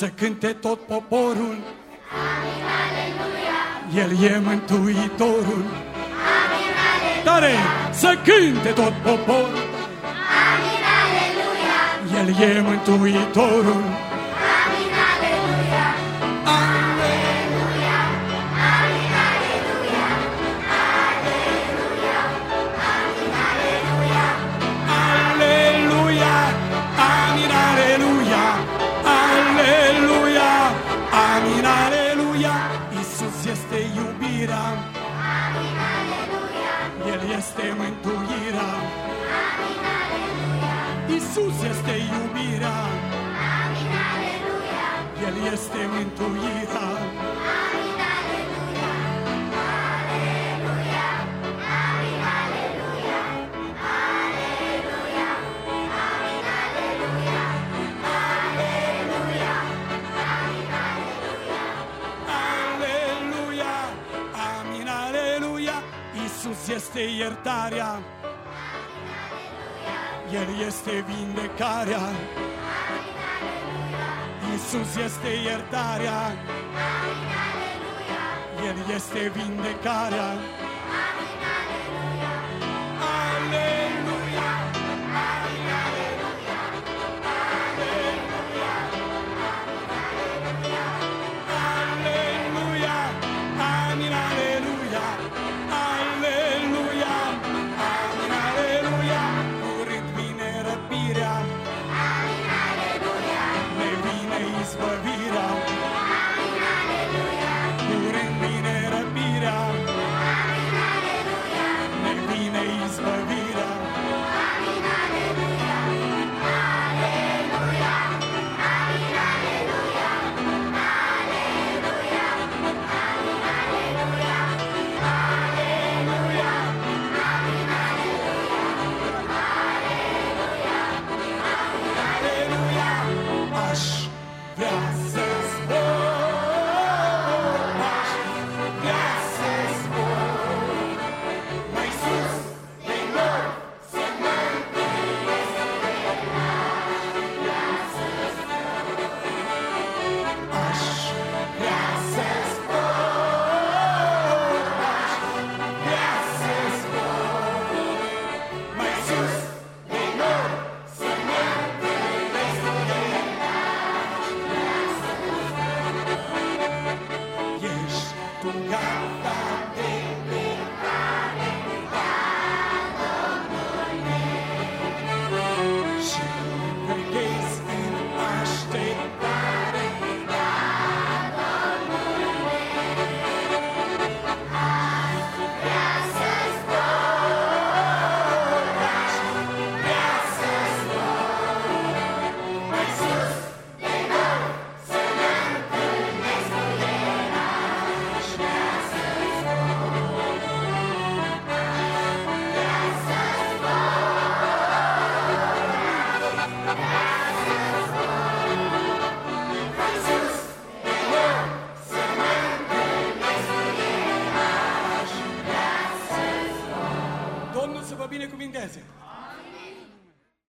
să cânte tot poporul. Amin, aleluia. El e Mântuitorul. Amin, aleluia. Tare, să cânte tot poporul. Amin, aleluia. El e Mântuitorul. Amin, aleluia. Aleluia. Amin, aleluia. Aleluia. Amin, aleluia. Aleluia, amin, aleluia, aleluia, amin, aleluia. Iisus este iubirea, Amin, aleluia. El este mântuirea. Amin, aleluia. Iisus este iubirea, Amin, aleluia. El este mântuirea. Amin, aleluia. Aleluia. Amin, aleluia. Aleluia. Amin, aleluia. Aleluia. Amin, aleluia. Aleluia, amin, aleluia. Iisus este iertarea, El este vindecarea. Iisus este iertarea, El este vindecarea.